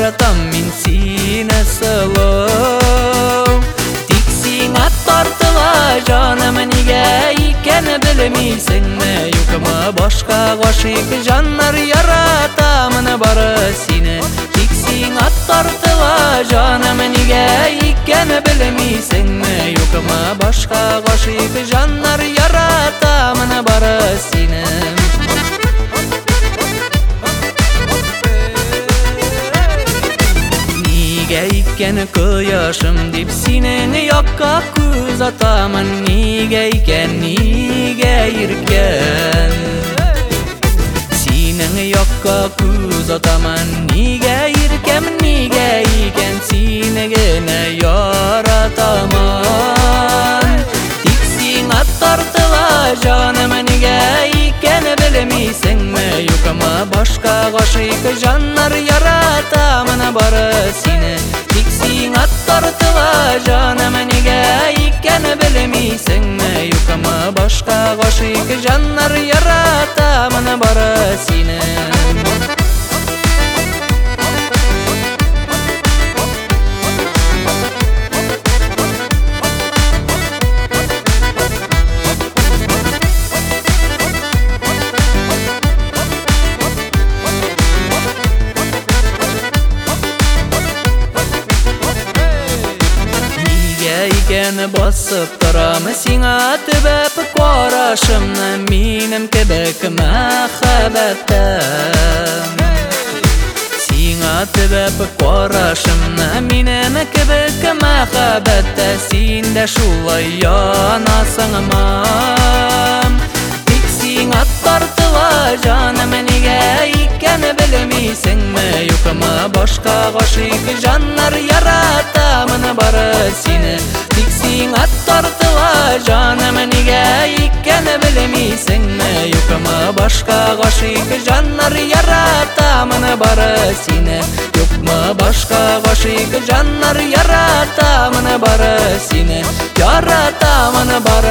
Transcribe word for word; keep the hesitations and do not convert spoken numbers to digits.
Яратам мин сине сылу. Тик сиңа тартыла жаным неге икән белмисеңме? Юкмы башка гашыйк жаннар яратамын бары сине. Тик сиңа тартыла жаным неге икән белмисеңме? Юкмы башка гашыйк жаннар яратамын бары сине. Нигә икән кояшым дип синең якка күз атамын? Нигә икән, нигә иркән синең якка күз атамын? Нигә иркәм, нигә икән сине генә яратамын? Тик сиңа тартыла жаным нигә икән белмисеңме? Юкмы башка гашыйк жаннар яратамын бары сине. Тик сиңа тартыла жаным нигә икән белмисеңме? Юкмы башка гашыйк жаннар яратамын бары сине. Икән басып торам сиңа төбәп карашымны, минем кебек мәхәббәттә. Сиңа төбәп карашымны, минем кебек мәхәббәттә. Син дә шулай янасыңмы? Тик сиңа тартыла жаным нигә икән белмисеңме? Юкмы башка гашыйк жаннар яратамын бары сине. Тик сиңа тартыла жаным нигә икән белмисеңме? Юкмы башка гашыйк жаннар яратамын бары сине. Юкмы башка гашыйк жаннар яратамын бары сине. Яратамын бары